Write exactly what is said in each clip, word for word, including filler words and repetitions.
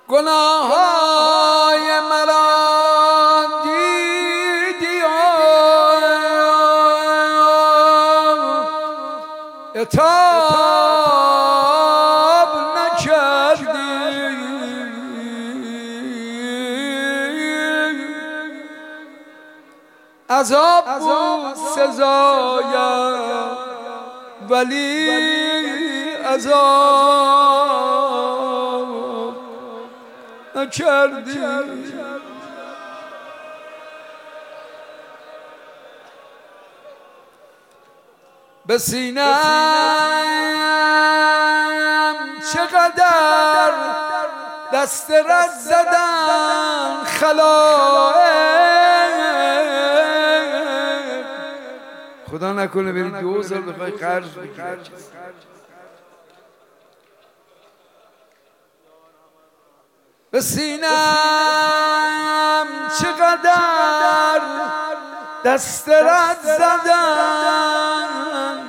گناههای مرا دیدی و عتاب نکردی، عذاب بود سزایم ولی عذاب نکردی. به سینم چقدر دست رد زدن خلائق، خدا نکنه بری دو سال بخوای قرض بگیری. به سینم چقدر دست رد زدن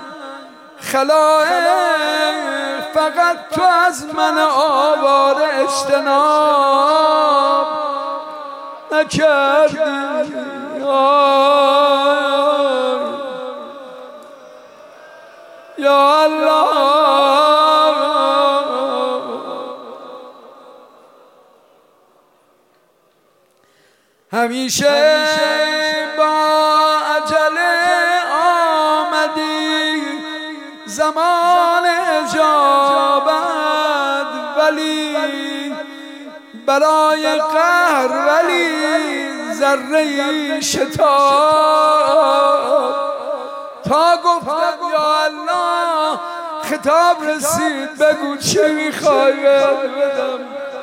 خلائق، فقط تو از من آواره اجتناب نکردی. یا الله، همیشه با عجله آمدی زمان اجابت، ولی برای قهر ولی ذره شتاب. تا گفتم یا الله خطاب رسید، بگو چی میخوای بدم.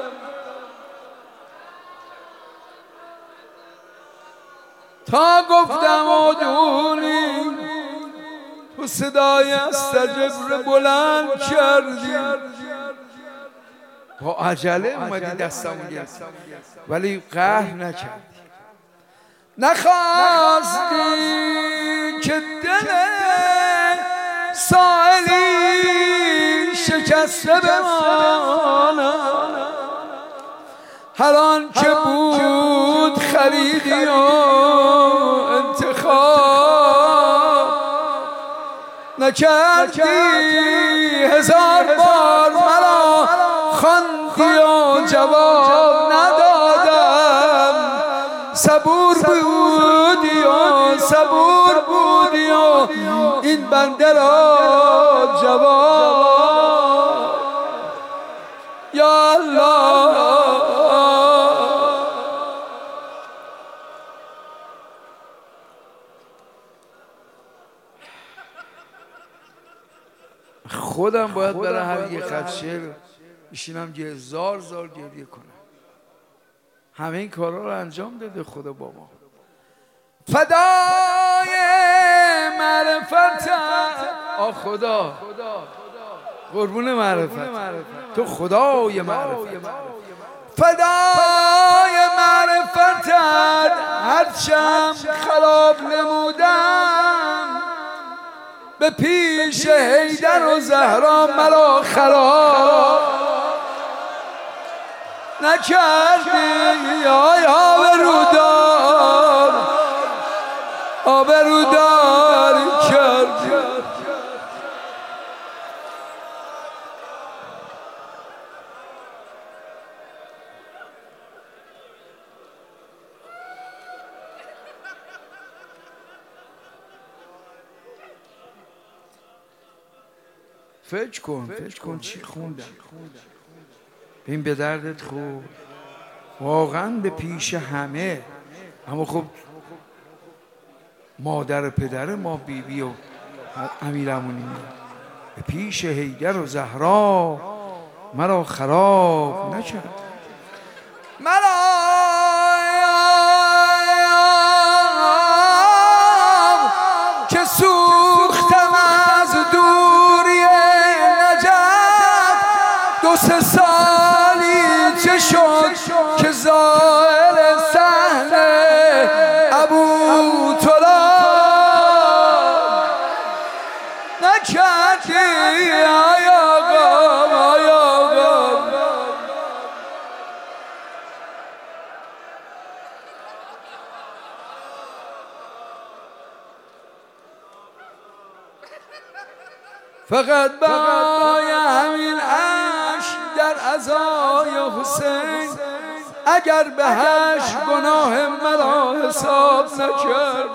تا گفتم ادعونی، تو صدای استجب بلند کردی. با عجله اومدی دستمو گرفتی ولی قهر نکردی. نخواستی که دل سائلی شکسته بماند، هر آن که بود خریدی و انتخاب نکردی. هزار بار مرا خواندی و جواب ندادم، صبور بودی و صبور بودی و این بنده را جواب. یا الله، خودم باید برای هر یه خط شعر بشینم یه هزار زار گریه کنم. همه این کارا رو انجام داده خدا با ما. فدای معرفت، آ خدا قربون معرفت، تو خدای معرفت. فدای معرفتت هرچم خراب نمودم، به پیش حیدر و زهرا مرا خراب نکردی. آی آبرودار آبروداری کردی. فکر کن فکر کن چی خوندم. این به دردت خوب واقعا به پیش همه، اما خب مادر پدر ما بیبی و امیرمونی به پیش حیدر و زهرا مرا خراب نکرد. مرا که سوختم از دوری نجف، دو سه سالی چه شد که ظاهر صحنه ابو تراب نکردی. آی آقا آی آقا فقط بای همین عشق در عزای حسین، اگر به هشت گناه مرا حساب نکرد.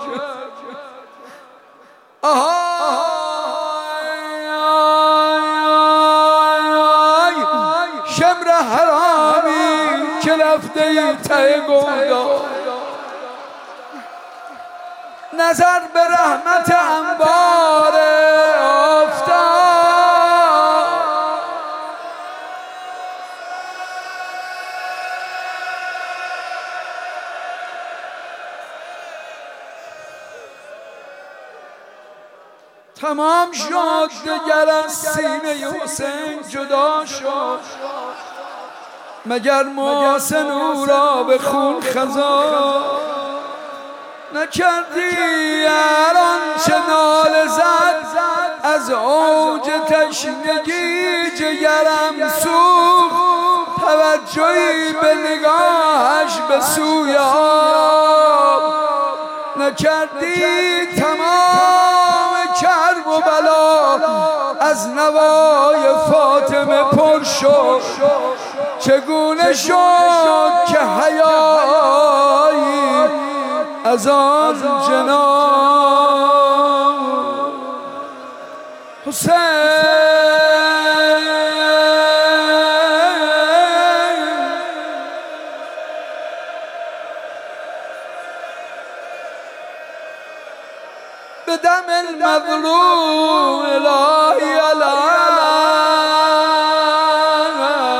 آهای شمر حرامی که رفته ای ته گودا، نظر به رحمت انبار آفتاب. تمام شد دگر از سینه حسین جدا شد، مگر محسن او را به خون خزا نکردی؟ هر آنچه ناله زد از اوج تشنگی جگرم سوخت، توجهی به نگاهش به سوی آب نکردی. تمام کرب و بلا از نوای فاطمه پر شد، چگونه شد که حیایی از آن جنان حسین. به دم المظلوم